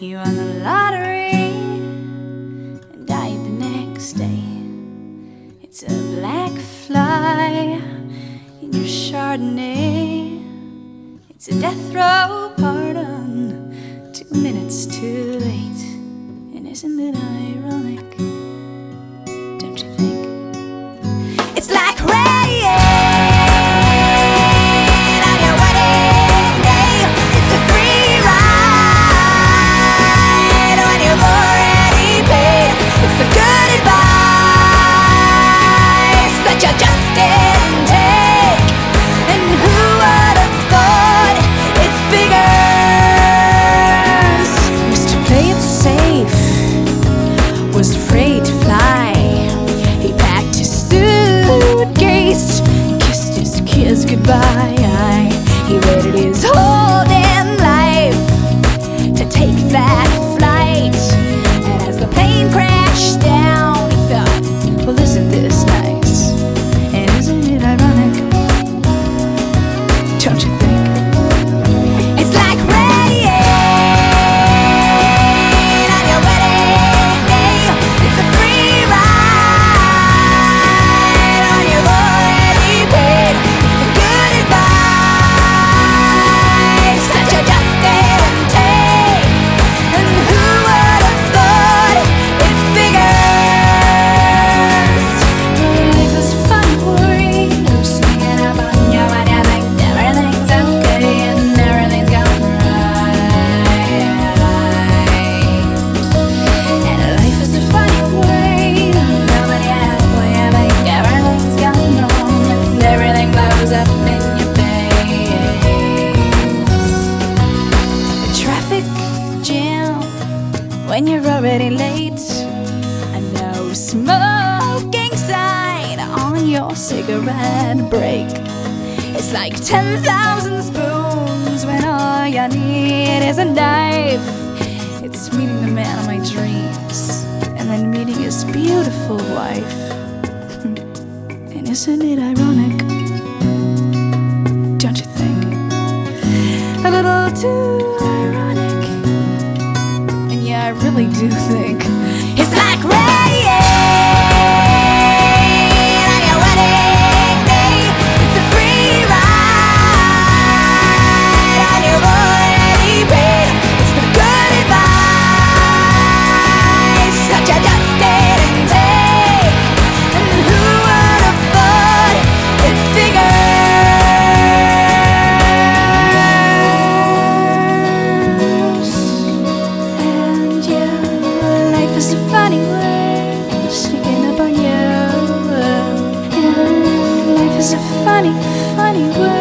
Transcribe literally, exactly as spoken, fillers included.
You won the lottery and died the next day. It's a black fly in your Chardonnay. It's a death row pardon, two minutes too late. And isn't it ironic? Don't you think? It's like rain on your wedding day. It's a free ride when you've already paid. It's the good advice that you just didn't take. And who would have thought it figures? Used to play it safe, was afraid to fly. He packed his suitcase, kissed his kids goodbye. He waited his whole damn life to take that flight. And as the plane crashed down, he thought, well, isn't this nice? And isn't it ironic? Don't you think? It's like rain on your wedding day. It's a free ride when you've already paid. It's the good advice that you just didn't take. And who would have thought it figures? Life is a funny way of sneaking up on you when you think everything's okay and everything's going right. And life is a funny way of coming out when you think everything's going wrong and everything blows up in your face. A traffic jam when you're already late. A no smoking sign on your cigarette break. It's like ten thousand spoons when all you need is a knife. It's meeting the man of my dreams and then meeting his beautiful wife. And isn't it ironic? Don't you think? A little too ironic. And yeah, I really do think it's like rain on your wedding day. It's a free ride when you've already paid. It's the good advice that you just didn't take. And who would have thought it figures? And yeah, life is a funny way of sneaking up on you. Yeah, life is a funny, funny way.